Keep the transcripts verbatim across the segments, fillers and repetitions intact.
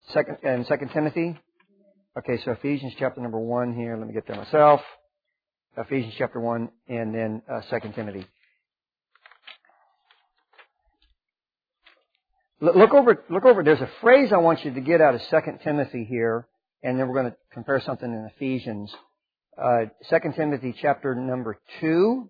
second and Second Timothy. Okay, so Ephesians chapter number one here. Let me get there myself. Ephesians chapter one, and then uh, Second Timothy. Look over, look over. There's a phrase I want you to get out of Second Timothy here, and then we're going to compare something in Ephesians. Uh, Second Timothy chapter number two.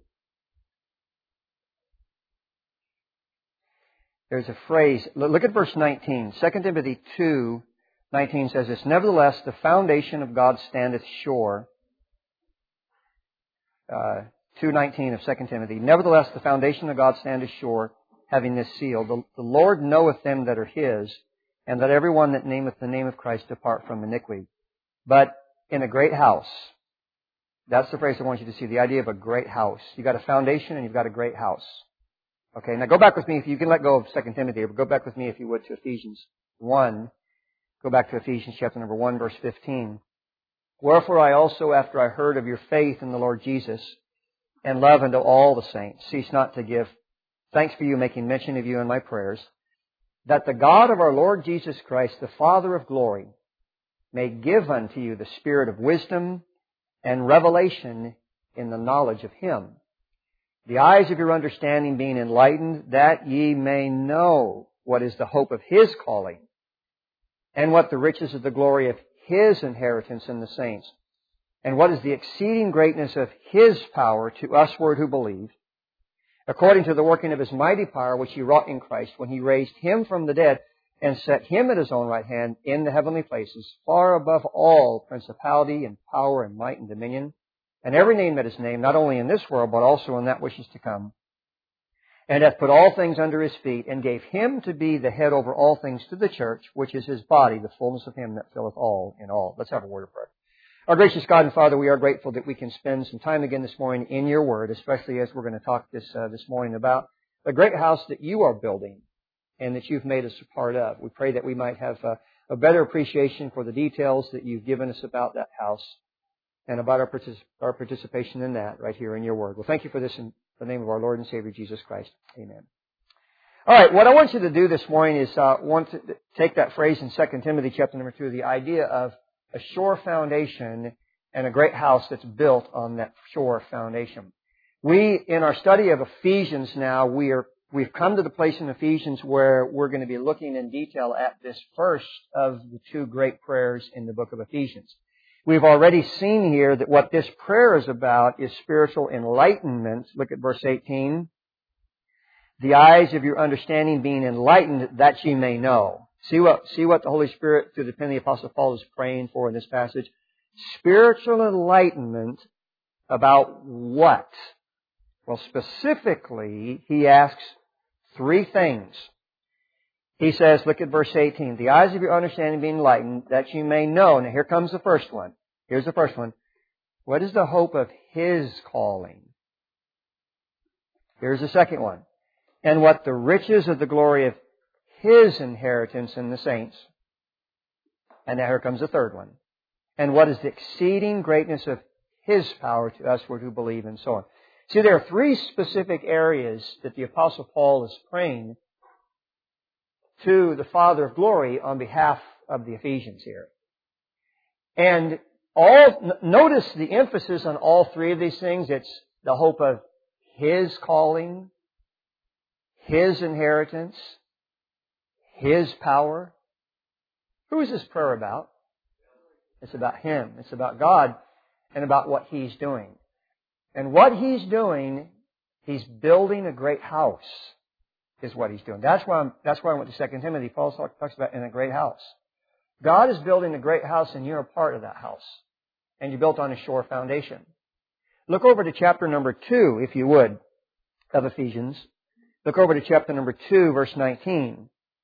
There's a phrase. Look at verse nineteen. Second Timothy two, nineteen says this: Nevertheless, the foundation of God standeth sure. Uh, two nineteen of Second Timothy. Nevertheless, the foundation of God standeth sure, having this seal: the, the Lord knoweth them that are His, and that every one that nameth the name of Christ depart from iniquity. But in a great house, that's the phrase I want you to see, the idea of a great house. You've got a foundation and you've got a great house. Okay, now go back with me, if you can let go of Second Timothy, but go back with me, if you would, to Ephesians one. Go back to Ephesians chapter number one, verse fifteen. Wherefore I also, after I heard of your faith in the Lord Jesus, and love unto all the saints, cease not to give thanks for you, making mention of you in my prayers, that the God of our Lord Jesus Christ, the Father of glory, may give unto you the spirit of wisdom and revelation in the knowledge of Him, the eyes of your understanding being enlightened, that ye may know what is the hope of His calling, and what the riches of the glory of His inheritance in the saints, and what is the exceeding greatness of His power to usward who believe, according to the working of His mighty power which He wrought in Christ, when He raised Him from the dead, and set Him at His own right hand in the heavenly places, far above all principality and power and might and dominion, and every name that is named, not only in this world, but also in that which is to come, and hath put all things under His feet, and gave Him to be the head over all things to the church, which is His body, the fullness of Him that filleth all in all. Let's have a word of prayer. Our gracious God and Father, we are grateful that we can spend some time again this morning in Your Word, especially as we're going to talk this uh, this morning about the great house that You are building and that You've made us a part of. We pray that we might have uh, a better appreciation for the details that You've given us about that house and about our, particip- our participation in that right here in Your Word. Well, thank You for this in the name of our Lord and Savior, Jesus Christ. Amen. All right, what I want you to do this morning is uh, want to take that phrase in Second Timothy chapter number two, the idea of a sure foundation and a great house that's built on that sure foundation. We, in our study of Ephesians now, we are, we've come to the place in Ephesians where we're going to be looking in detail at this first of the two great prayers in the book of Ephesians. We've already seen here that what this prayer is about is spiritual enlightenment. Look at verse eighteen. The eyes of your understanding being enlightened, that ye may know. See what, see what the Holy Spirit, through the pen of the Apostle Paul, is praying for in this passage? Spiritual enlightenment about what? Well, specifically, he asks three things. He says, look at verse eighteen, the eyes of your understanding being enlightened, that you may know. Now here comes the first one. Here's the first one. What is the hope of His calling? Here's the second one. And what the riches of the glory of His inheritance in the saints. And now here comes the third one. And what is the exceeding greatness of His power to us who believe, and so on. See, there are three specific areas that the Apostle Paul is praying to the Father of glory on behalf of the Ephesians here. And all, notice the emphasis on all three of these things. It's the hope of His calling, His inheritance, His power. Who is this prayer about? It's about Him. It's about God and about what He's doing. And what He's doing, He's building a great house, is what He's doing. That's why I'm, that's why I went to Second Timothy. Paul talks about in a great house. God is building a great house, and you're a part of that house. And you're built on a sure foundation. Look over to chapter number two, if you would, of Ephesians. Look over to chapter number two, verse nineteen.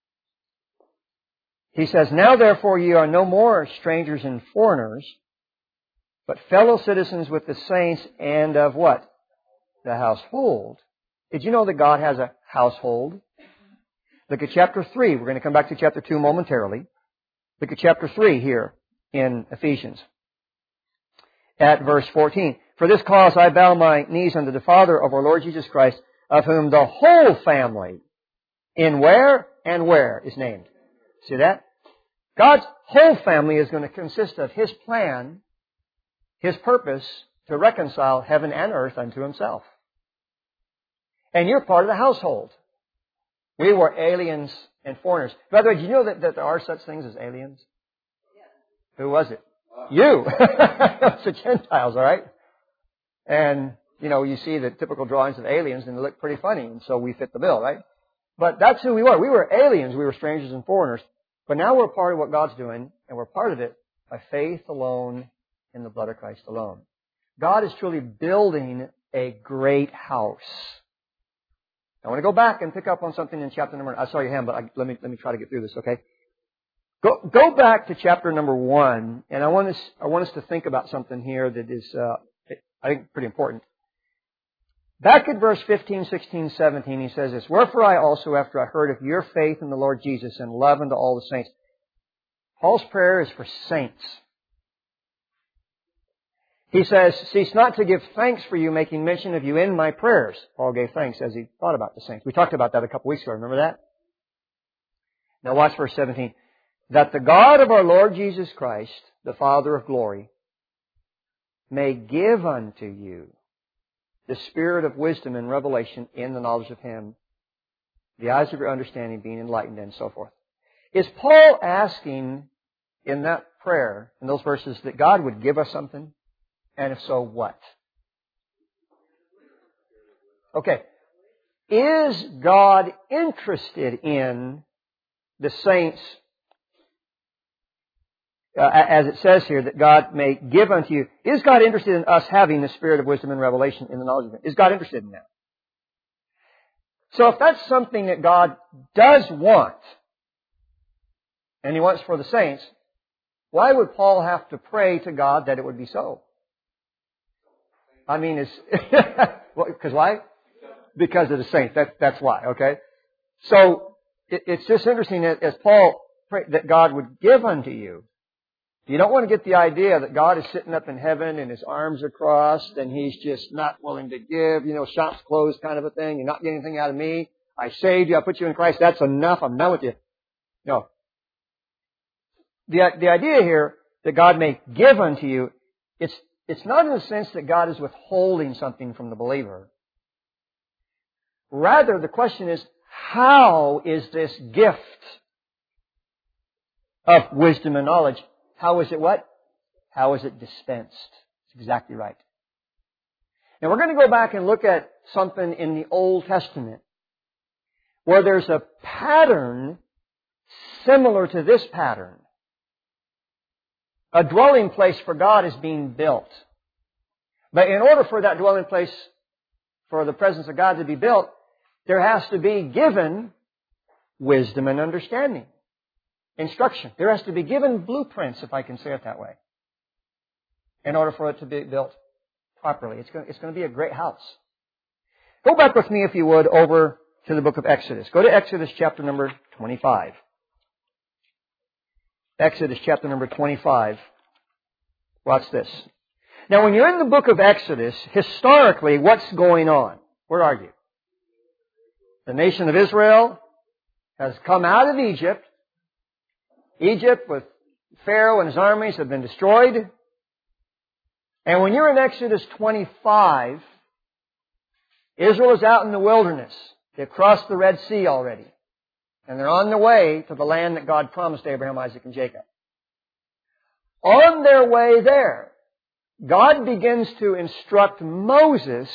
He says, Now therefore ye are no more strangers and foreigners, but fellow citizens with the saints, and of what? The household. Did you know that God has a household? Look at chapter three. We're going to come back to chapter two momentarily. Look at chapter three here in Ephesians. At verse fourteen. For this cause I bow my knees unto the Father of our Lord Jesus Christ, of whom the whole family, in where and where is named. See that? God's whole family is going to consist of His plan, His purpose to reconcile heaven and earth unto Himself. And you're part of the household. We were aliens and foreigners. By the way, did you know that, that there are such things as aliens? Yeah. Who was it? Uh, you. It's the Gentiles, all right? And, you know, you see the typical drawings of aliens and they look pretty funny, and so we fit the bill, right? But that's who we were. We were aliens. We were strangers and foreigners. But now we're part of what God's doing, and we're part of it by faith alone in the blood of Christ alone. God is truly building a great house. I want to go back and pick up on something in chapter number... I saw your hand, but I, let me let me try to get through this, okay? Go go back to chapter number one, and I want us I want us to think about something here that is, uh, I think, pretty important. Back at verse fifteen, sixteen, seventeen, he says this, "Wherefore I also, after I heard of your faith in the Lord Jesus and love unto all the saints." Paul's prayer is for saints. He says, "Cease not to give thanks for you, making mention of you in my prayers." Paul gave thanks as he thought about the saints. We talked about that a couple weeks ago. Remember that? Now watch verse seventeen. "That the God of our Lord Jesus Christ, the Father of glory, may give unto you the spirit of wisdom and revelation in the knowledge of Him, the eyes of your understanding being enlightened," and so forth. Is Paul asking in that prayer, in those verses, that God would give us something? And if so, what? Okay. Is God interested in the saints, uh, as it says here, that God may give unto you? Is God interested in us having the spirit of wisdom and revelation in the knowledge of Him? Is God interested in that? So if that's something that God does want, and He wants for the saints, why would Paul have to pray to God that it would be so? I mean, it's... Because why? Because of the saints. That, that's why, okay? So, it, it's just interesting that as Paul prayed that God would give unto you, you don't want to get the idea that God is sitting up in heaven and His arms are crossed and He's just not willing to give, you know, shop's closed kind of a thing. You're not getting anything out of me. I saved you. I put you in Christ. That's enough. I'm done with you. No. The, the idea here that God may give unto you, it's, it's not in the sense that God is withholding something from the believer. Rather, the question is, how is this gift of wisdom and knowledge, how is it what? How is it dispensed? That's exactly right. Now we're going to go back and look at something in the Old Testament where there's a pattern similar to this pattern. A dwelling place for God is being built. But in order for that dwelling place for the presence of God to be built, there has to be given wisdom and understanding. Instruction. There has to be given blueprints, if I can say it that way, in order for it to be built properly. It's going, it's going to be a great house. Go back with me, if you would, over to the book of Exodus. Go to Exodus chapter number twenty-five. Exodus chapter number twenty-five. Watch this. Now, when you're in the book of Exodus, historically, what's going on? Where are you? The nation of Israel has come out of Egypt. Egypt, with Pharaoh and his armies, have been destroyed. And when you're in Exodus twenty-five, Israel is out in the wilderness. They've crossed the Red Sea already. And they're on their way to the land that God promised Abraham, Isaac, and Jacob. On their way there, God begins to instruct Moses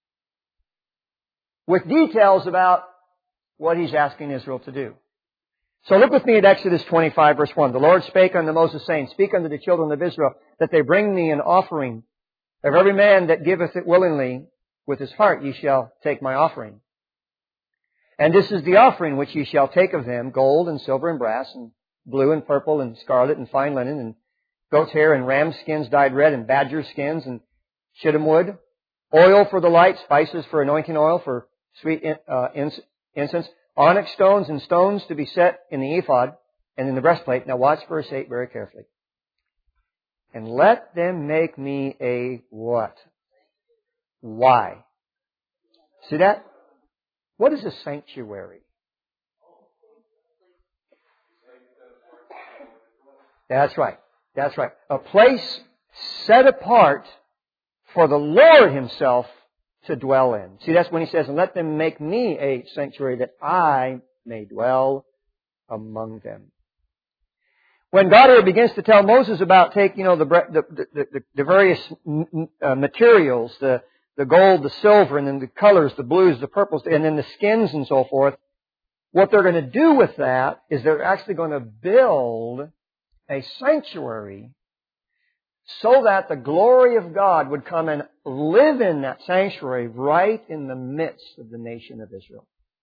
with details about what He's asking Israel to do. So look with me at Exodus twenty-five, verse one. "The Lord spake unto Moses, saying, Speak unto the children of Israel, that they bring thee an offering. Of every man that giveth it willingly with his heart, ye shall take my offering. And this is the offering which ye shall take of them, gold and silver and brass, and blue and purple and scarlet and fine linen, and goat's hair and ram skins dyed red, and badger skins and shittim wood, oil for the light, spices for anointing oil, for sweet uh, incense, onyx stones and stones to be set in the ephod and in the breastplate." Now watch verse eight very carefully. "And let them make me a" what? Why? See that? What is a sanctuary? That's right. That's right. A place set apart for the Lord Himself to dwell in. See, that's when He says, and let them make me a sanctuary that I may dwell among them. When God here begins to tell Moses about take, you know, the the the, the, the various uh, materials, the the gold, the silver, and then the colors, the blues, the purples, and then the skins and so forth, what they're going to do with that is they're actually going to build a sanctuary so that the glory of God would come and live in that sanctuary right in the midst of the nation of Israel.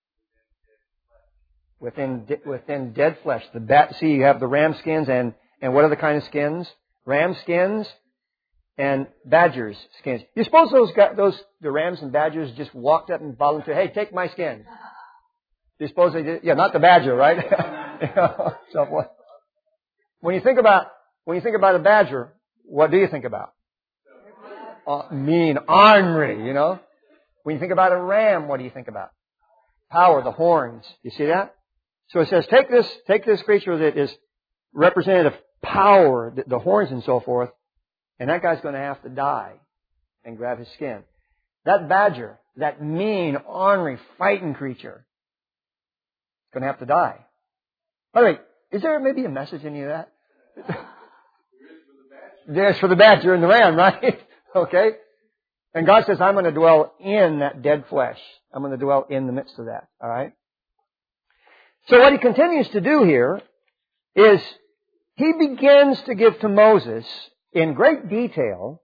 Within within dead flesh. The bat, see, you have the ram skins and, and what are the kind of skins? Ram skins and badgers skins. You suppose those guys, those the rams and badgers just walked up and volunteered, hey, take my skin. You suppose they did? Yeah, not the badger, right? You know, so what? When you think about when you think about a badger, what do you think about? Uh, mean, ornery, you know. When you think about a ram, what do you think about? Power, the horns. You see that? So it says, take this, take this creature that is representative of power, the, the horns and so forth, and that guy's going to have to die and grab his skin. That badger, that mean, ornery, fighting creature, is going to have to die. By the way, is there maybe a message in any of that? There's for the badger and the ram, right? Okay? And God says, I'm going to dwell in that dead flesh. I'm going to dwell in the midst of that. All right? So what He continues to do here is He begins to give to Moses in great detail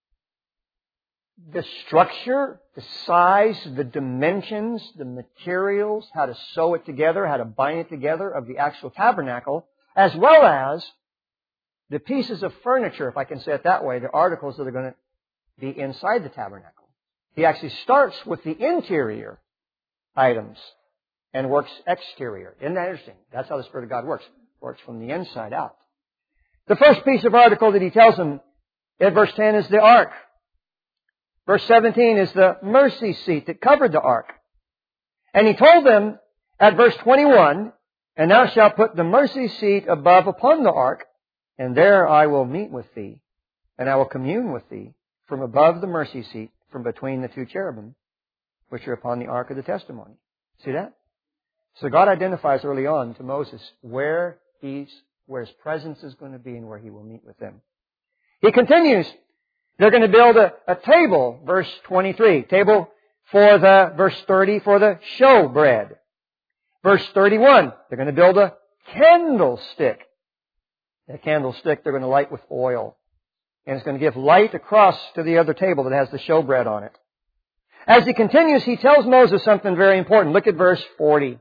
the structure, the size, the dimensions, the materials, how to sew it together, how to bind it together of the actual tabernacle, as well as the pieces of furniture, if I can say it that way, the articles that are going to be inside the tabernacle. He actually starts with the interior items and works exterior. Isn't that interesting? That's how the Spirit of God works. Works from the inside out. The first piece of article that He tells them in verse ten is the ark. Verse seventeen is the mercy seat that covered the ark. And He told them at verse twenty-one, and thou shalt put the mercy seat above upon the ark, and there I will meet with thee, and I will commune with thee from above the mercy seat, from between the two cherubim, which are upon the ark of the testimony. See that? So God identifies early on to Moses where He's, where His presence is going to be and where He will meet with them. He continues. They're going to build a, a table, verse twenty-three. Table for the, verse thirty, for the showbread. Verse thirty-one, they're going to build a candlestick. That candlestick they're going to light with oil. And it's going to give light across to the other table that has the showbread on it. As He continues, He tells Moses something very important. Look at verse forty.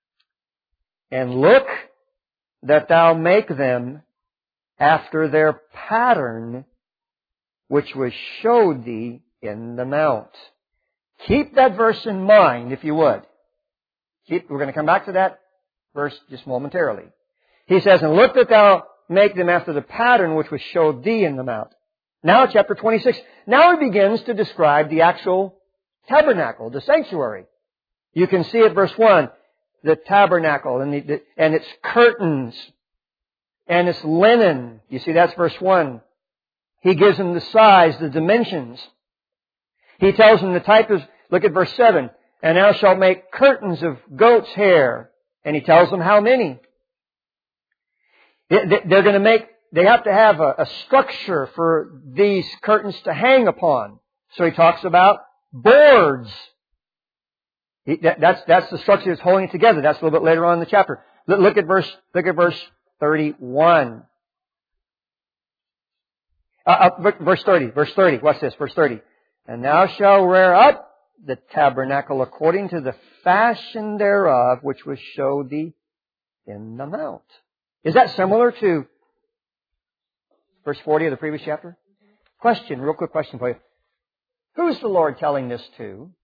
And look that thou make them after their pattern, which was showed thee in the mount. Keep that verse in mind, if you would. Keep, we're going to come back to that verse just momentarily. He says, and look that thou make them after the pattern which was showed thee in the mount. Now, chapter twenty-six. Now He begins to describe the actual tabernacle, the sanctuary. You can see at verse one, the tabernacle and, the, and its curtains and its linen. You see, that's verse one. He gives them the size, the dimensions. He tells them the type of, look at verse seven, and thou shalt make curtains of goat's hair. And He tells them how many. They're going to make, they have to have a, a structure for these curtains to hang upon. So He talks about boards. He, that, that's, that's the structure that's holding it together. That's a little bit later on in the chapter. Look, look at verse, look at verse thirty-one. Uh, uh, verse thirty, verse thirty. Watch this, verse thirty. And thou shalt rear up the tabernacle according to the fashion thereof, which was showed thee in the mount. Is that similar to verse forty of the previous chapter? Question, real quick question for you. Who's the Lord telling this to?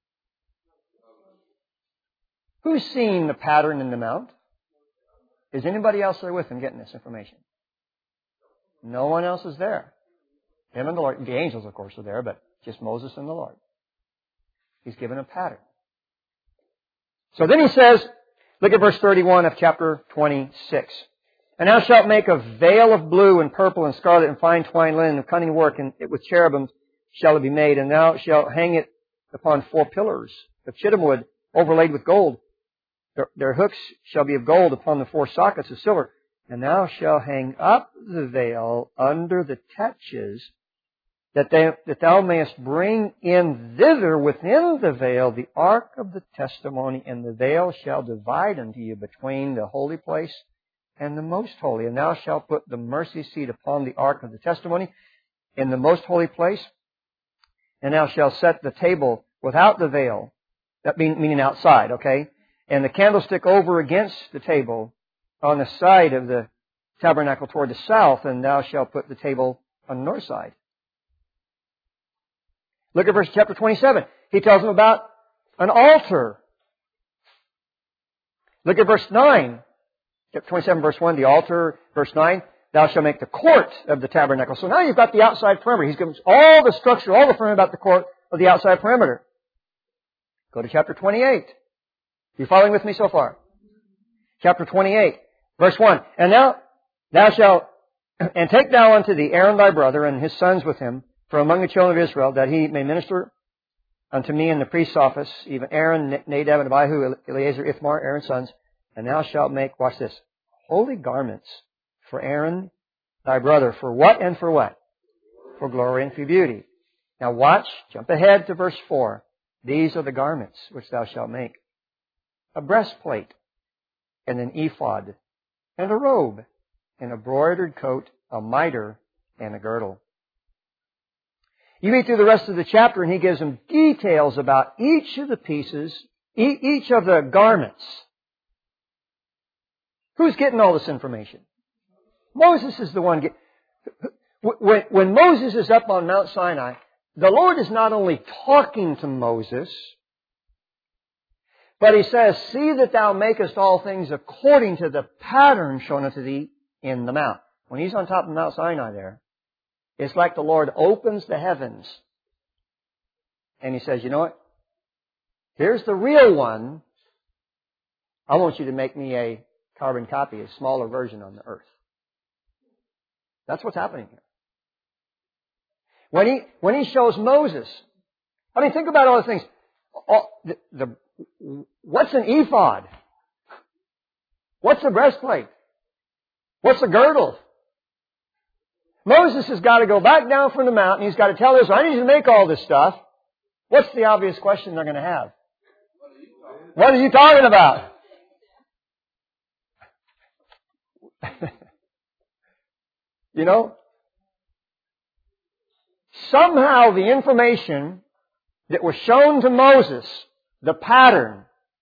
Who's seeing the pattern in the mount? Is anybody else there with Him getting this information? No one else is there. Him and the Lord. The angels, of course, are there, but just Moses and the Lord. He's given a pattern. So then He says, look at verse thirty-one of chapter twenty-six. And thou shalt make a veil of blue and purple and scarlet and fine twined linen of cunning work, and with cherubims shall it be made. And thou shalt hang it upon four pillars of shittim wood overlaid with gold. Their, their hooks shall be of gold upon the four sockets of silver. And thou shalt hang up the veil under the tetches, that, they, that thou mayest bring in thither within the veil the ark of the testimony, and the veil shall divide unto you between the holy place and the most holy. And thou shalt put the mercy seat upon the ark of the testimony in the most holy place, and thou shalt set the table without the veil, that mean, meaning outside, okay? And the candlestick over against the table on the side of the tabernacle toward the south, and thou shalt put the table on the north side. Look at verse chapter twenty-seven. He tells them about an altar. Look at verse nine. Chapter twenty-seven, verse one, the altar. Verse nine, thou shalt make the court of the tabernacle. So now you've got the outside perimeter. He's given us all the structure, all the information about the court of the outside perimeter. Go to chapter twenty-eight. You following with me so far? Chapter twenty-eight, verse one. And now thou shalt, and take thou unto thee Aaron thy brother and his sons with him, from among the children of Israel, that he may minister unto me in the priest's office, even Aaron, Nadab, and Abihu, Eleazar, Ithamar, Aaron's sons. And thou shalt make, watch this, holy garments for Aaron thy brother. For what and for what? For glory and for beauty. Now watch, jump ahead to verse four. These are the garments which thou shalt make: a breastplate, and an ephod, and a robe, and a broidered coat, a mitre, and a girdle. You read through the rest of the chapter, and he gives them details about each of the pieces, each of the garments. Who's getting all this information? Moses is the one. Get, when, when Moses is up on Mount Sinai, the Lord is not only talking to Moses, but He says, see that thou makest all things according to the pattern shown unto thee in the mount. When He's on top of Mount Sinai there, it's like the Lord opens the heavens and He says, you know what? Here's the real one. I want you to make me a carbon copy, a smaller version on the earth. That's what's happening here. When He, when he shows Moses, I mean, think about all the things. All, the, the, what's an ephod? What's a breastplate? What's a girdle? Moses has got to go back down from the mountain. He's got to tell Israel, I need you to make all this stuff. What's the obvious question they're going to have? What are you talking about? You know? Somehow the information that was shown to Moses, the pattern,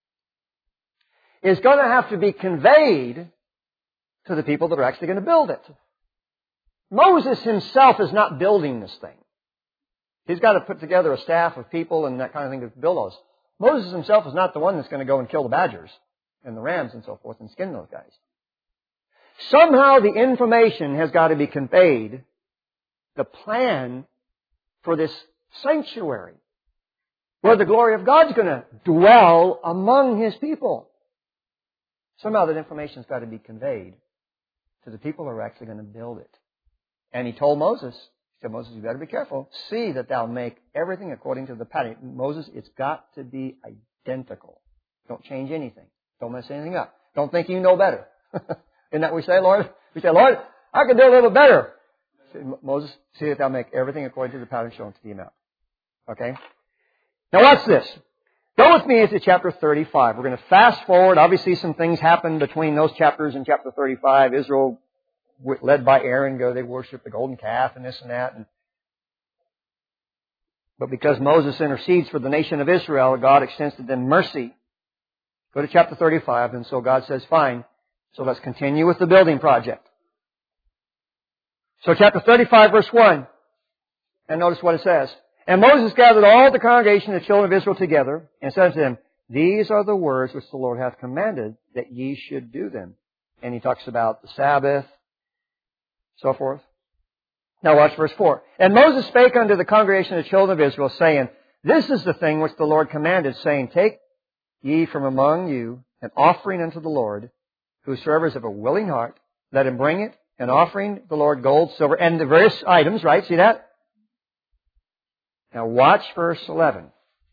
is going to have to be conveyed to the people that are actually going to build it. Moses himself is not building this thing. He's got to put together a staff of people and that kind of thing to build those. Moses himself is not the one that's going to go and kill the badgers and the rams and so forth and skin those guys. Somehow the information has got to be conveyed, the plan for this sanctuary, where the glory of God's going to dwell among His people. Somehow that information's got to be conveyed to the people who are actually going to build it. And He told Moses, He said, Moses, you better be careful. See that thou make everything according to the pattern. Moses, it's got to be identical. Don't change anything. Don't mess anything up. Don't think you know better. Isn't that what we say, Lord? We say, Lord, I can do a little better. Moses, see that thou make everything according to the pattern shown to the amount. Okay? Now watch this. Go with me into chapter thirty-five. We're going to fast forward. Obviously some things happen between those chapters and chapter thirty-five. Israel, led by Aaron, go, they worship the golden calf and this and that. And, but because Moses intercedes for the nation of Israel, God extends to them mercy. Go to chapter thirty-five, and so God says, fine, so let's continue with the building project. So chapter thirty-five, verse one, and notice what it says. And Moses gathered all the congregation of the children of Israel together, and said to them, these are the words which the Lord hath commanded, that ye should do them. And he talks about the Sabbath, so forth. Now watch verse four. And Moses spake unto the congregation of the children of Israel, saying, this is the thing which the Lord commanded, saying, take ye from among you an offering unto the Lord, whosoever is of a willing heart, let him bring it, an offering, the Lord, gold, silver, and the various items, right? See that? Now watch verse eleven.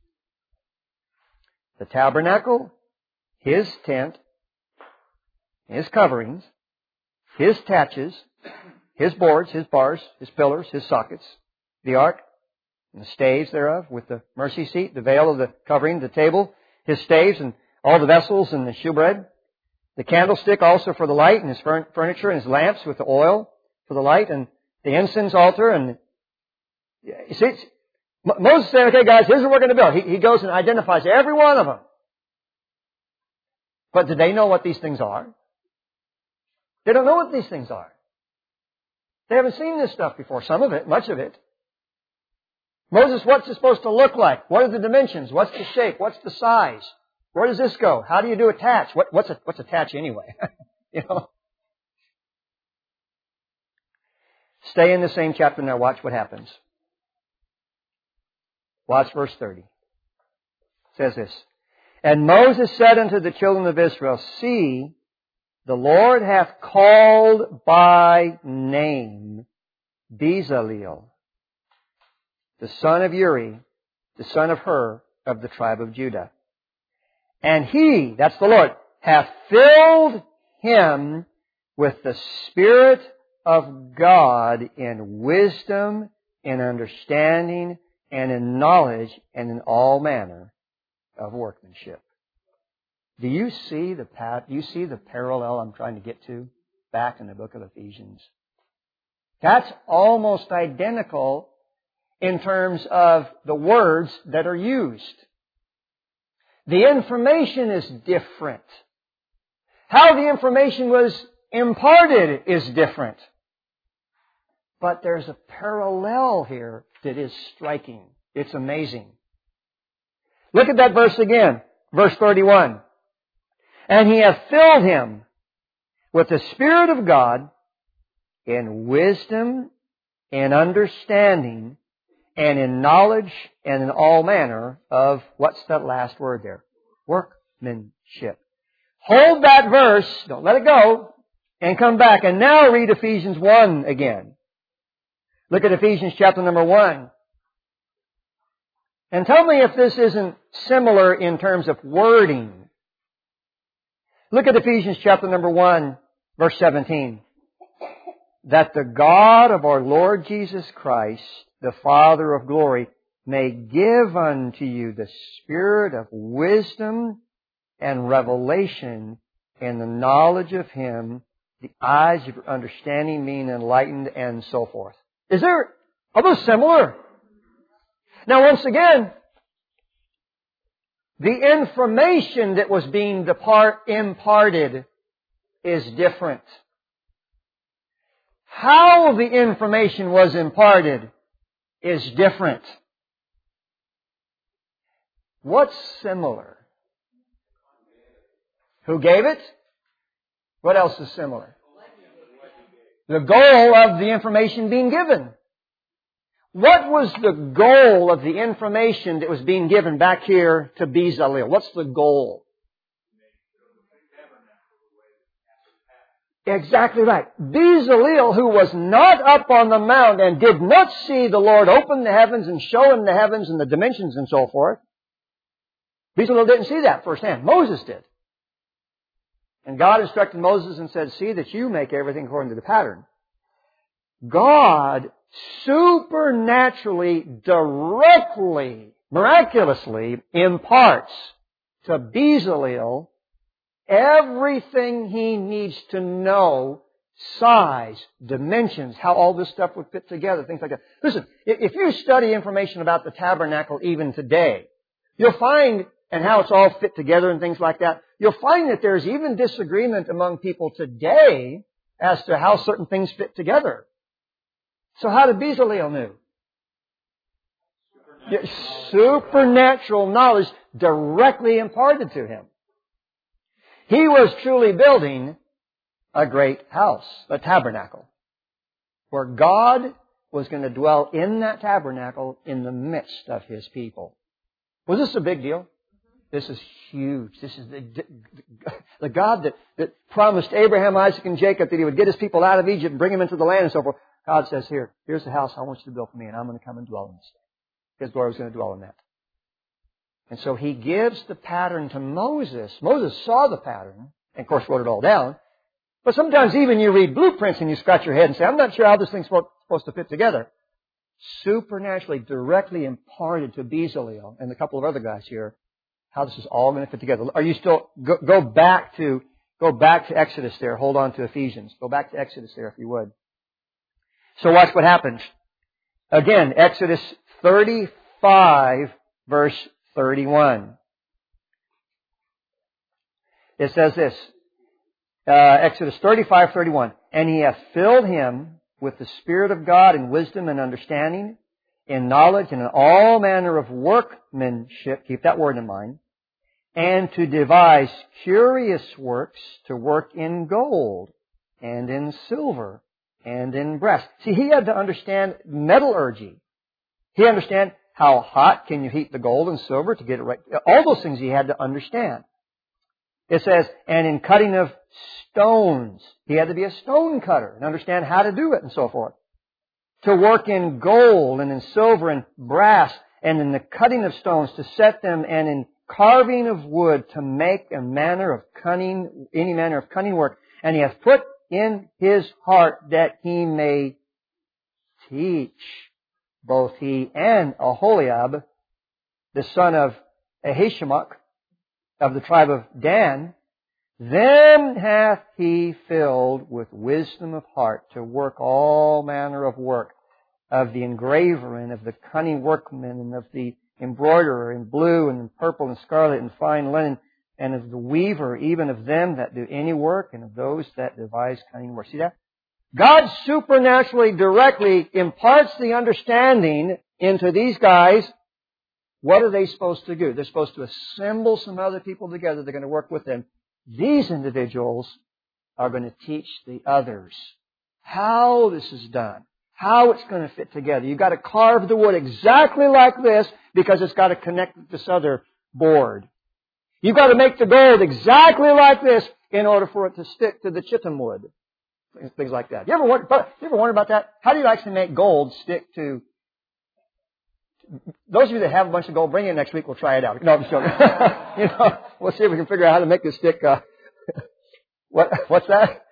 The tabernacle, his tent, his coverings, his taches, his boards, his bars, his pillars, his sockets, the ark, and the staves thereof, with the mercy seat, the veil of the covering, the table, his staves, and all the vessels, and the shewbread, the candlestick also for the light, and his furniture, and his lamps with the oil for the light, and the incense altar, and you see, Moses said, okay guys, here's what we're going to build. He, he goes and identifies every one of them. But do they know what these things are? They don't know what these things are. They haven't seen this stuff before. Some of it, much of it. Moses, what's it supposed to look like? What are the dimensions? What's the shape? What's the size? Where does this go? How do you do attach? What, what's a, what's attach anyway? You know. Stay in the same chapter now. Watch what happens. Watch verse thirty. It says this. And Moses said unto the children of Israel, see, the Lord hath called by name Bezaleel, the son of Uri, the son of Hur, of the tribe of Judah. And he, that's the Lord, hath filled him with the Spirit of God in wisdom, in understanding, and in knowledge, and in all manner of workmanship. Do you see the pat, do you see the parallel I'm trying to get to back in the book of Ephesians? That's almost identical in terms of the words that are used. The information is different. How the information was imparted is different. But there's a parallel here that is striking. It's amazing. Look at that verse again. Verse thirty-one. And he hath filled him with the Spirit of God in wisdom and understanding and in knowledge and in all manner of, what's that last word there? Workmanship. Hold that verse, don't let it go, and come back. And now read Ephesians one again. Look at Ephesians chapter number one. And tell me if this isn't similar in terms of wording. Look at Ephesians chapter number one, verse seventeen. That the God of our Lord Jesus Christ, the Father of glory, may give unto you the spirit of wisdom and revelation and the knowledge of Him, the eyes of your understanding being enlightened, and so forth. Is there, are those similar? Now once again, the information that was being depart, imparted is different. How the information was imparted is different. What's similar? Who gave it? What else is similar? The goal of the information being given. What was the goal of the information that was being given back here to Bezaleel? What's the goal? Exactly right. Bezaleel, who was not up on the mount and did not see the Lord open the heavens and show him the heavens and the dimensions and so forth. Bezaleel didn't see that firsthand. Moses did. And God instructed Moses and said, see that you make everything according to the pattern. God supernaturally, directly, miraculously imparts to Bezaleel everything he needs to know, size, dimensions, how all this stuff would fit together, things like that. Listen, if you study information about the tabernacle even today, you'll find, and how it's all fit together and things like that, you'll find that there's even disagreement among people today as to how certain things fit together. So how did Bezaleel know? Supernatural. Supernatural knowledge directly imparted to him. He was truly building a great house, a tabernacle, where God was going to dwell in that tabernacle in the midst of His people. Was this a big deal? This is huge. This is the, the God that, that promised Abraham, Isaac, and Jacob that He would get His people out of Egypt and bring them into the land and so forth. God says, here, here's the house I want you to build for me, and I'm going to come and dwell in this. His glory was going to dwell in that. And so He gives the pattern to Moses. Moses saw the pattern, and of course wrote it all down. But sometimes even you read blueprints and you scratch your head and say, I'm not sure how this thing's supposed to fit together. Supernaturally, directly imparted to Bezalel and a couple of other guys here, how this is all going to fit together. Are you still, go, go back to, go back to Exodus there. Hold on to Ephesians. Go back to Exodus there if you would. So watch what happens. Again, Exodus thirty-five, verse thirty-one. It says this, uh, Exodus thirty-five, thirty-one. And He hath filled him with the Spirit of God in wisdom and understanding, in knowledge and in all manner of workmanship, keep that word in mind, and to devise curious works, to work in gold and in silver and in brass. See, he had to understand metallurgy. He understand how hot can you heat the gold and silver to get it right. All those things he had to understand. It says, and in cutting of stones. He had to be a stone cutter and understand how to do it and so forth. To work in gold and in silver and brass and in the cutting of stones to set them, and in carving of wood to make a manner of cunning, any manner of cunning work. And He hath put in his heart that he may teach, both he and Aholiab, the son of Ahisamach, of the tribe of Dan, them hath He filled with wisdom of heart to work all manner of work, of the engraver and of the cunning workman and of the embroiderer in blue and in purple and scarlet and fine linen, and of the weaver, even of them that do any work, and of those that devise cunning work. See that? God supernaturally, directly imparts the understanding into these guys. What are they supposed to do? They're supposed to assemble some other people together. They're going to work with them. These individuals are going to teach the others how this is done, how it's going to fit together. You've got to carve the wood exactly like this because it's got to connect with this other board. You've got to make the gold exactly like this in order for it to stick to the chitim wood. Things like that. You ever wonder, you ever wonder about that? How do you actually make gold stick to... Those of you that have a bunch of gold, bring it next week. We'll try it out. No, I'm just joking. you know, we'll see if we can figure out how to make this stick. Uh, what? What's that?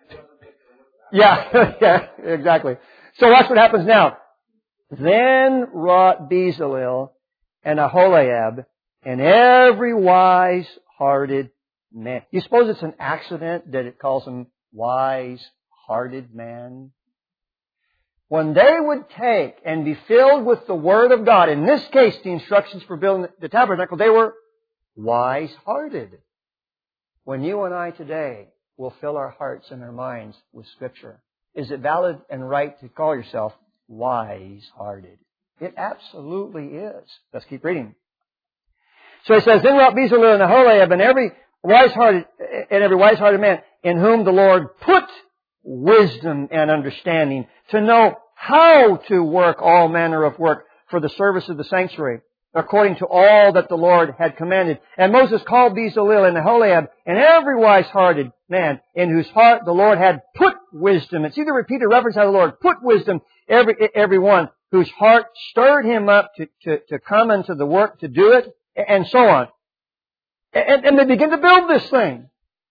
Yeah, yeah, exactly. So watch what happens now. Then wrought Bezalel and Aholiab and every wise-hearted man. You suppose it's an accident that it calls him wise-hearted man? When they would take and be filled with the Word of God, in this case, the instructions for building the tabernacle, they were wise-hearted. When you and I today will fill our hearts and our minds with Scripture, is it valid and right to call yourself wise-hearted? It absolutely is. Let's keep reading. So it says, Then wrought Bezalel and Aholiab and every wise-hearted and every wise-hearted man in whom the Lord put wisdom and understanding to know how to work all manner of work for the service of the sanctuary, according to all that the Lord had commanded. And Moses called Bezalel and Aholiab and every wise-hearted man in whose heart the Lord had put wisdom. It's either repeated reference how the Lord put wisdom, every every one whose heart stirred him up to, to, to come into the work, to do it, and so on. And, and they begin to build this thing.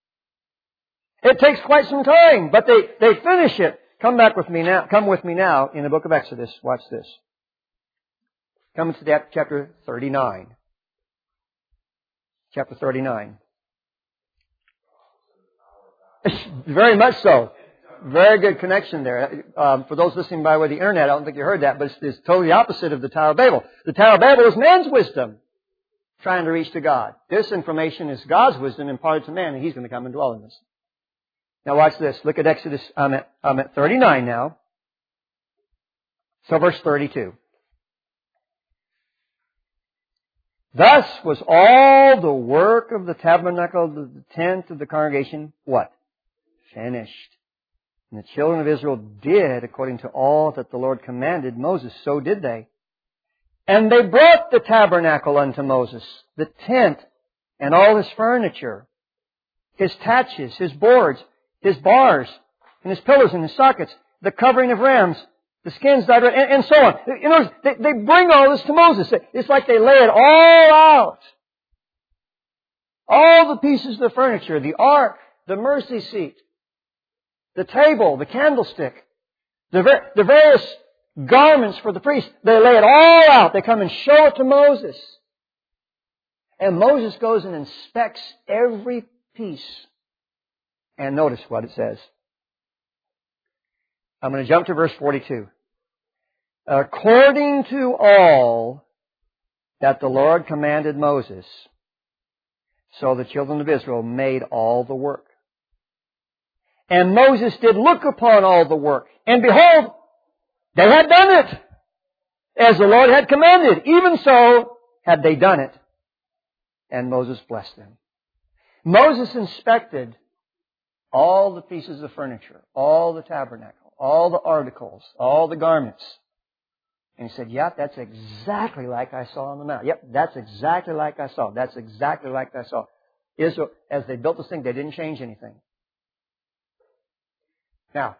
It takes quite some time, but they, they finish it. Come back with me now. Come with me now in the book of Exodus. Watch this. Come to that chapter thirty-nine. Chapter thirty-nine. Very much so. Very good connection there. Um, for those listening by way of the internet, I don't think you heard that, but it's, it's totally opposite of the Tower of Babel. The Tower of Babel is man's wisdom trying to reach to God. This information is God's wisdom imparted to man, and He's going to come and dwell in this. Now watch this. Look at Exodus. I'm at, I'm at thirty-nine now. So verse thirty-two. Thus was all the work of the tabernacle, of the tent of the congregation, what? Finished. And the children of Israel did according to all that the Lord commanded Moses. So did they. And they brought the tabernacle unto Moses, the tent and all his furniture, his taches, his boards, his bars, and his pillars and his sockets, the covering of rams, the skins dyed red, and, and so on. You know, they, they bring all this to Moses. It's like they lay it all out. All the pieces of the furniture, the ark, the mercy seat, the table, the candlestick, the, ver- the various garments for the priest, they lay it all out. They come and show it to Moses. And Moses goes and inspects every piece. And notice what it says. I'm going to jump to verse forty-two. According to all that the Lord commanded Moses, so the children of Israel made all the work. And Moses did look upon all the work, and behold, they had done it, as the Lord had commanded. Even so had they done it. And Moses blessed them. Moses inspected all the pieces of furniture, all the tabernacle, all the articles, all the garments. And he said, yep, that's exactly like I saw on the mount. Yep, that's exactly like I saw. That's exactly like I saw. Israel, as they built this thing, they didn't change anything. Now,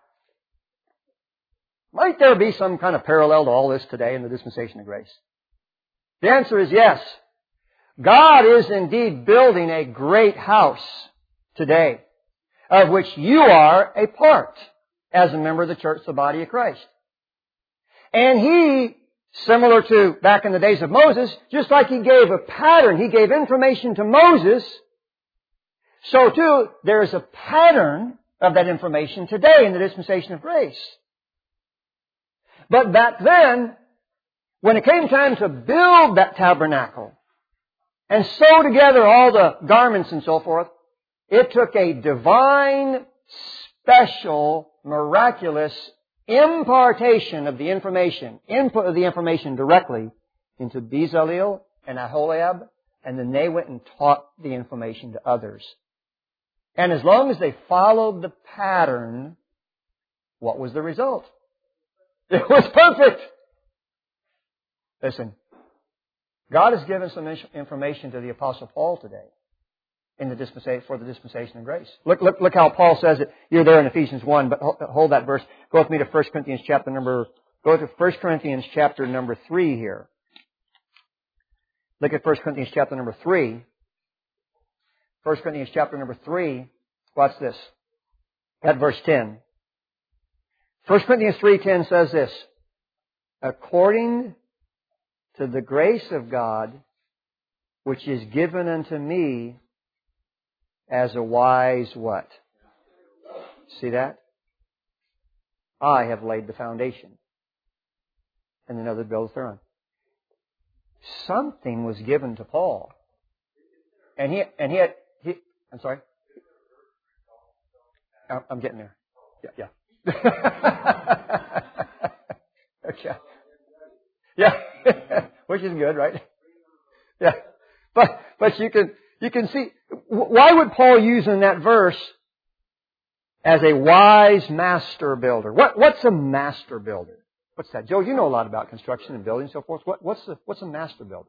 might there be some kind of parallel to all this today in the dispensation of grace? The answer is yes. God is indeed building a great house today, of which you are a part as a member of the church, the body of Christ. And He, similar to back in the days of Moses, just like He gave a pattern, He gave information to Moses, so too there is a pattern of that information today in the dispensation of grace. But back then, when it came time to build that tabernacle and sew together all the garments and so forth, it took a divine, special, miraculous impartation of the information, input of the information directly into Bezalel and Aholiab, and then they went and taught the information to others. And as long as they followed the pattern, what was the result? It was perfect. Listen, God has given some information to the Apostle Paul today in the dispensation, for the dispensation of grace. Look, look, look how Paul says it. You're there in Ephesians one, but hold that verse. Go with me to First Corinthians chapter number, go to First Corinthians chapter number three here. Look at First Corinthians chapter number three. First Corinthians chapter number three. Watch this. At verse ten. First Corinthians three ten says this. According to the grace of God, which is given unto me as a wise what? See that? I have laid the foundation, and another buildeth thereon. Something was given to Paul. And he, and he had, he, I'm sorry? I'm getting there. Yeah, yeah. Okay. Yeah. Which is good, right? Yeah. But, but you can, you can see, why would Paul use in that verse as a wise master builder? What, what's a master builder? What's that? Joe, you know a lot about construction and building and so forth. What, what's the, what's a master builder?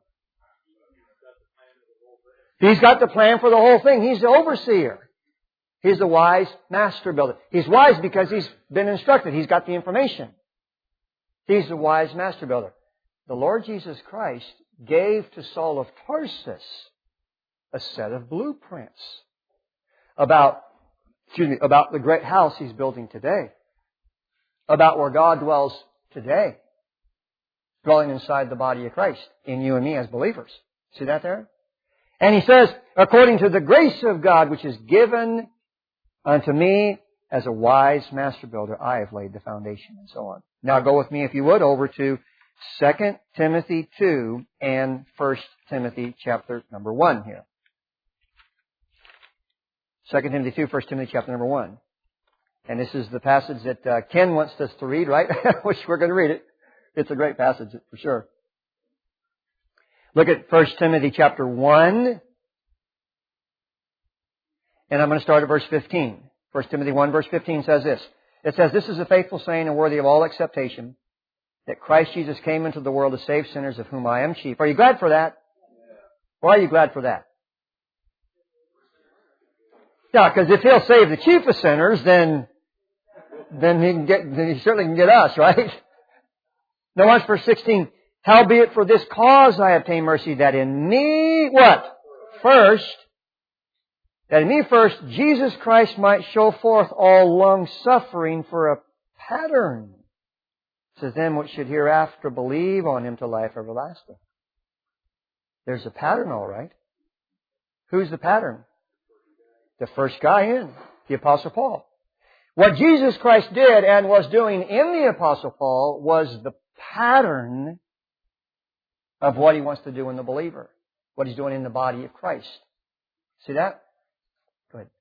He's got the plan for the whole thing. He's the overseer. He's the wise master builder. He's wise because he's been instructed. He's got the information. He's the wise master builder. The Lord Jesus Christ gave to Saul of Tarsus a set of blueprints about, excuse me, about the great house he's building today. About where God dwells today. Dwelling inside the body of Christ in you and me as believers. See that there? And he says, according to the grace of God which is given unto me as a wise master builder, I have laid the foundation, and so on. Now go with me, if you would, over to Second Timothy two and First Timothy chapter number one here. Second Timothy two, First Timothy chapter number one. And this is the passage that uh, Ken wants us to read, right? Which we're going to read it. It's a great passage for sure. Look at First Timothy chapter one. And I'm going to start at verse fifteen. First Timothy one verse fifteen says this. It says, this is a faithful saying and worthy of all acceptation, that Christ Jesus came into the world to save sinners, of whom I am chief. Are you glad for that? Why are you glad for that? Yeah, because if He'll save the chief of sinners, then then He can get then He certainly can get us, right? Now watch verse sixteen. Howbeit for this cause I obtain mercy, that in me, what? First, that in me first, Jesus Christ might show forth all long suffering for a pattern to them which should hereafter believe on Him to life everlasting. There's a pattern, all right. Who's the pattern? The first guy in, the Apostle Paul. What Jesus Christ did and was doing in the Apostle Paul was the pattern of what He wants to do in the believer. What He's doing in the body of Christ. See that? Go ahead.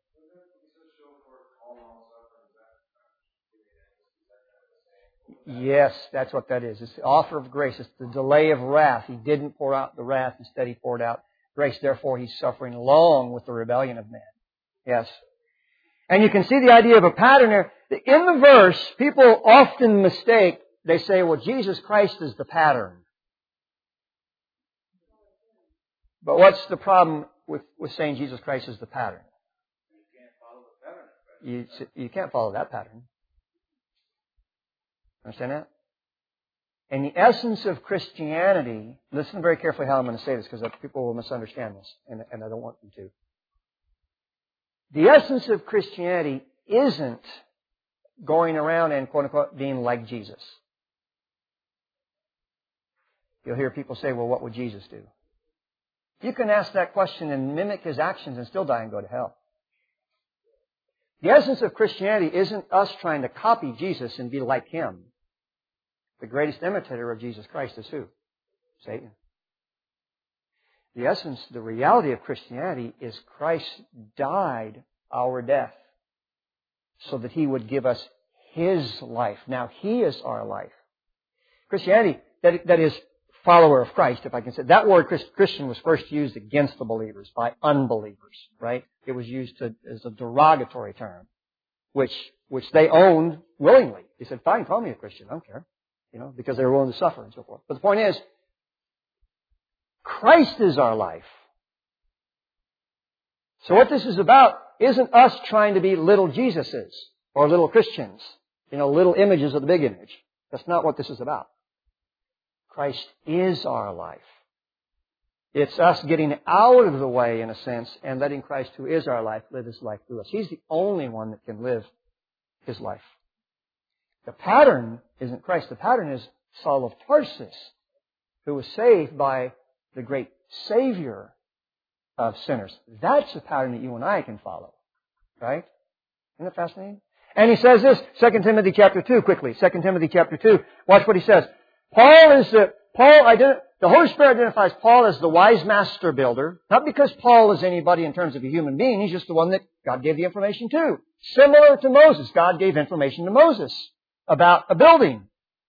Yes, that's what that is. It's the offer of grace. It's the delay of wrath. He didn't pour out the wrath. Instead, He poured out grace. Therefore, He's suffering along with the rebellion of man. Yes. And you can see the idea of a pattern there. In the verse, people often mistake. They say, well, Jesus Christ is the pattern. But what's the problem with, with saying Jesus Christ is the pattern? You, you can't follow that pattern. Understand that? And the essence of Christianity, listen very carefully how I'm going to say this because people will misunderstand this, and, and I don't want them to. The essence of Christianity isn't going around and quote unquote being like Jesus. You'll hear people say, well, what would Jesus do? You can ask that question and mimic His actions and still die and go to hell. The essence of Christianity isn't us trying to copy Jesus and be like Him. The greatest imitator of Jesus Christ is who? Satan. The essence, the reality of Christianity is Christ died our death so that He would give us His life. Now He is our life. Christianity, that, that is follower of Christ, if I can say. That word Christian was first used against the believers by unbelievers, right? It was used to, as a derogatory term, which which they owned willingly. They said, fine, call me a Christian, I don't care. You know, because they were willing to suffer and so forth. But the point is, Christ is our life. So what this is about isn't us trying to be little Jesuses or little Christians, you know, little images of the big image. That's not what this is about. Christ is our life. It's us getting out of the way, in a sense, and letting Christ, who is our life, live His life through us. He's the only one that can live His life. The pattern isn't Christ. The pattern is Saul of Tarsus, who was saved by the great Savior of sinners. That's a pattern that you and I can follow. Right? Isn't that fascinating? And he says this, Second Timothy chapter two, quickly. Second Timothy chapter two. Watch what he says. Paul is the, Paul, ident- the Holy Spirit identifies Paul as the wise master builder. Not because Paul is anybody in terms of a human being. He's just the one that God gave the information to. Similar to Moses. God gave information to Moses about a building.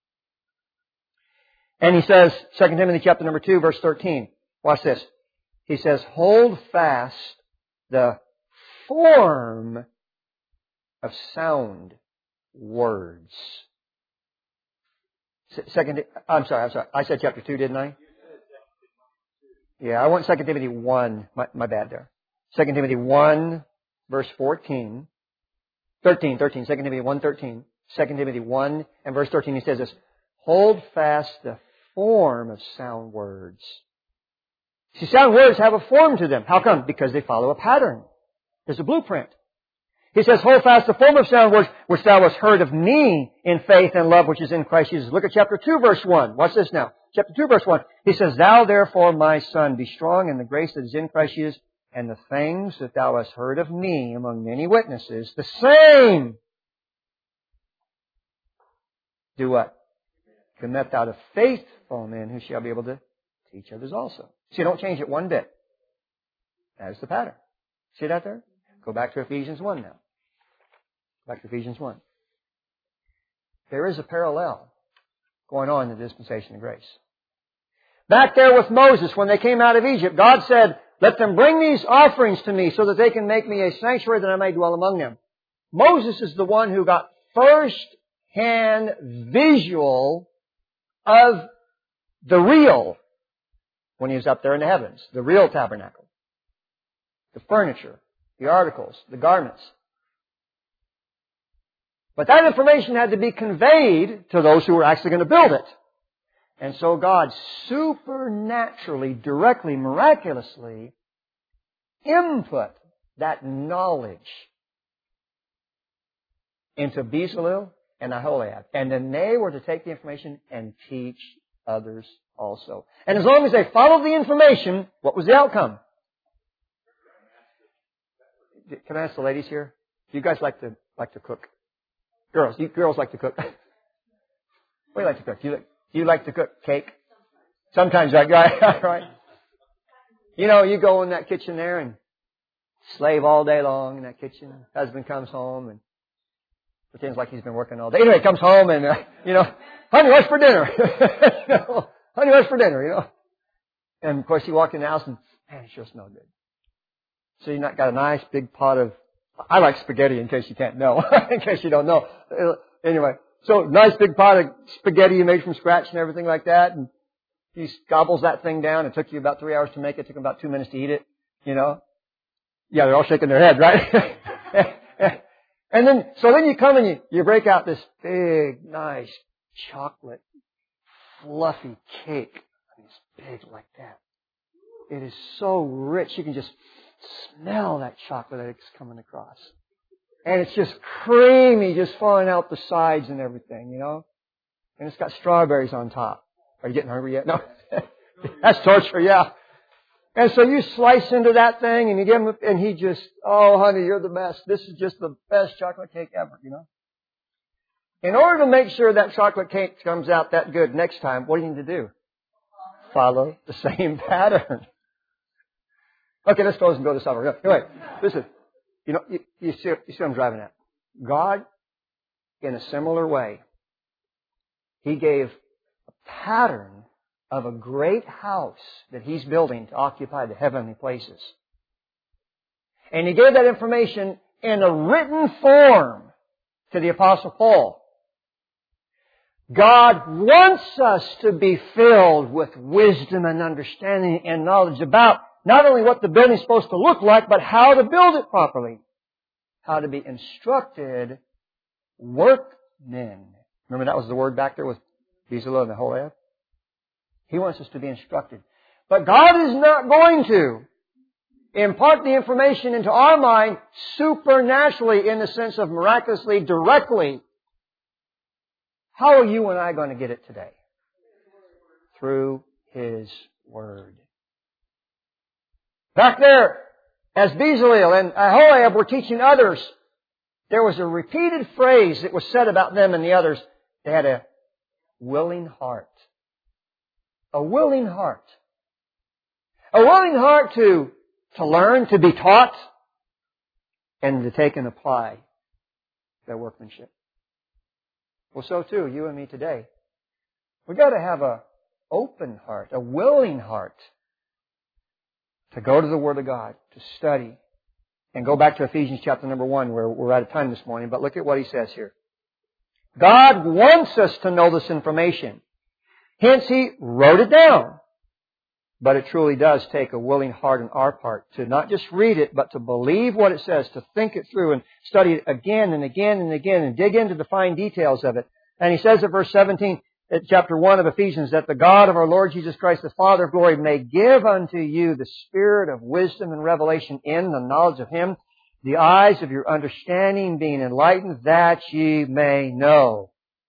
And he says, Second Timothy chapter number two, verse thirteen. Watch this. He says, hold fast the form of sound words. Second, I'm sorry, I'm sorry. I said chapter two, didn't I? Yeah, I want Second Timothy one. My, my bad there. Second Timothy one, verse fourteen. thirteen, thirteen. Second Timothy one, thirteen. Second Timothy one and verse thirteen, he says this. Hold fast the form of sound words. See, sound words have a form to them. How come? Because they follow a pattern. There's a blueprint. He says, hold fast the form of sound words which thou hast heard of me in faith and love which is in Christ Jesus. Look at chapter two, verse one. Watch this now. Chapter two, verse one. He says, thou therefore, my son, be strong in the grace that is in Christ Jesus, and the things that thou hast heard of me among many witnesses, the same. Do what? Commit thou to faithful men who shall be able to teach others also. See, don't change it one bit. That is the pattern. See that there? Go back to Ephesians one now. Back to Ephesians one. There is a parallel going on in the dispensation of grace. Back there with Moses, when they came out of Egypt, God said, let them bring these offerings to me so that they can make me a sanctuary that I may dwell among them. Moses is the one who got first-hand visual of the real when he was up there in the heavens, the real tabernacle, the furniture, the articles, the garments. But that information had to be conveyed to those who were actually going to build it. And so God supernaturally, directly, miraculously input that knowledge into Bezalel and Aholiab. And then they were to take the information and teach others also. And as long as they followed the information, what was the outcome? Can I ask the ladies here? Do you guys like to like to cook? Girls, you girls like to cook. What do you like to cook? Do you like, do you like to cook cake? Sometimes, right? Right, right. You know, you go in that kitchen there and slave all day long in that kitchen. Husband comes home and pretends like he's been working all day. Anyway, he comes home and, uh, you know, honey, what's for dinner? you know, honey, what's for dinner? You know. And of course, you walk in the house and, man, it sure smells good. So you got a nice big pot of, I like spaghetti in case you can't know, in case you don't know. Anyway, so nice big pot of spaghetti you made from scratch and everything like that. And he gobbles that thing down. It took you about three hours to make it. It took him about two minutes to eat it, you know. Yeah, they're all shaking their heads, right? And then, so then you come and you, you break out this big, nice, chocolate, fluffy cake. I mean, it's big like that. It is so rich. You can just smell that chocolate that's coming across. And it's just creamy, just falling out the sides and everything, you know. And it's got strawberries on top. Are you getting hungry yet? No. That's torture, yeah. And so you slice into that thing and you give him, and he just, oh honey, you're the best. This is just the best chocolate cake ever, you know. In order to make sure that chocolate cake comes out that good next time, what do you need to do? Follow the same pattern. Okay, let's close and go to supper. Anyway, listen, you know, you, you, see, you see what I'm driving at. God, in a similar way, He gave a pattern of a great house that He's building to occupy the heavenly places. And He gave that information in a written form to the Apostle Paul. God wants us to be filled with wisdom and understanding and knowledge about not only what the building is supposed to look like, but how to build it properly. How to be instructed workmen. Remember that was the word back there with Bezalel and Aholiab? He wants us to be instructed. But God is not going to impart the information into our mind supernaturally in the sense of miraculously, directly. How are you and I going to get it today? Through His Word. Back there, as Bezalel and Aholiab were teaching others, there was a repeated phrase that was said about them and the others. They had a willing heart. A willing heart. A willing heart to, to learn, to be taught, and to take and apply their workmanship. Well, so too, you and me today. We've got to have a open heart, a willing heart, to go to the Word of God, to study. And go back to Ephesians chapter number one, where we're out of time this morning, but look at what he says here. God wants us to know this information. Hence, He wrote it down. But it truly does take a willing heart on our part to not just read it, but to believe what it says, to think it through and study it again and again and again and dig into the fine details of it. And he says in verse seventeen, at chapter one of Ephesians, that the God of our Lord Jesus Christ, the Father of glory, may give unto you the spirit of wisdom and revelation in the knowledge of Him, the eyes of your understanding being enlightened, that ye may know.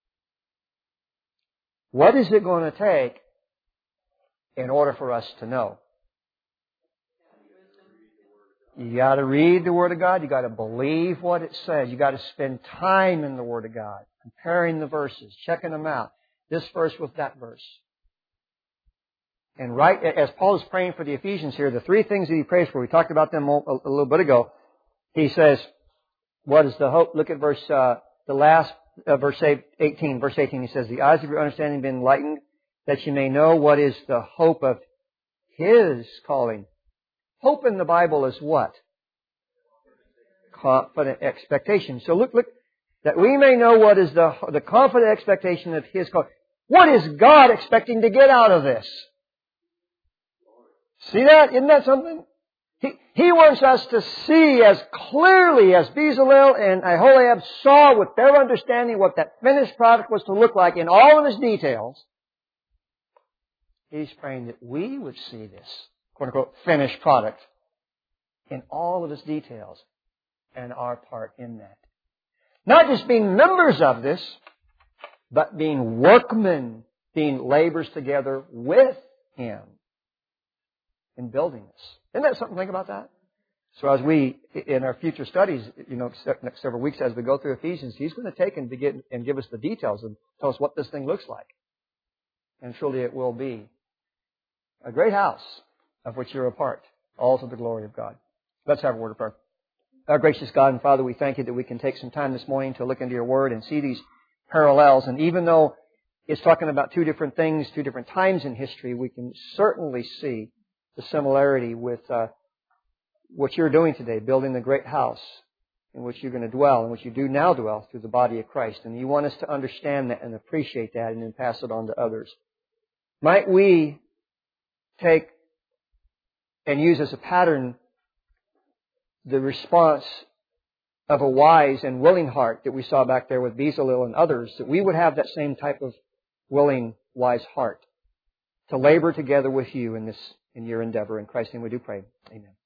What is it going to take in order for us to know? You got to read the Word of God. You got to believe what it says. You got to spend time in the Word of God, comparing the verses, checking them out. This verse with that verse. And right as Paul is praying for the Ephesians here, the three things that he prays for, we talked about them a little bit ago. He says, what is the hope? Look at verse, uh, the last, uh, verse eighteen. Verse eighteen, he says, the eyes of your understanding be enlightened, that you may know what is the hope of His calling. Hope in the Bible is what? Confident expectation. So look, look, that we may know what is the, the confident expectation of His calling. What is God expecting to get out of this? See that? Isn't that something? He, he wants us to see as clearly as Bezalel and Aholiab saw with their understanding what that finished product was to look like in all of its details. He's praying that we would see this, quote unquote, finished product in all of its details and our part in that. Not just being members of this, but being workmen, being laborers together with Him in building this. Isn't that something to think about that? So as we, in our future studies, you know, next several weeks as we go through Ephesians, He's going to take and begin and give us the details and tell us what this thing looks like. And truly it will be a great house of which you're a part, all to the glory of God. Let's have a word of prayer. Our gracious God and Father, we thank You that we can take some time this morning to look into Your Word and see these parallels. And even though it's talking about two different things, two different times in history, we can certainly see the similarity with uh, what You're doing today, building the great house in which You're going to dwell, in which You do now dwell through the body of Christ. And You want us to understand that and appreciate that and then pass it on to others. Might we take and use as a pattern the response of a wise and willing heart that we saw back there with Bezalel and others, that we would have that same type of willing, wise heart to labor together with You in this in Your endeavor. In Christ's name we do pray. Amen.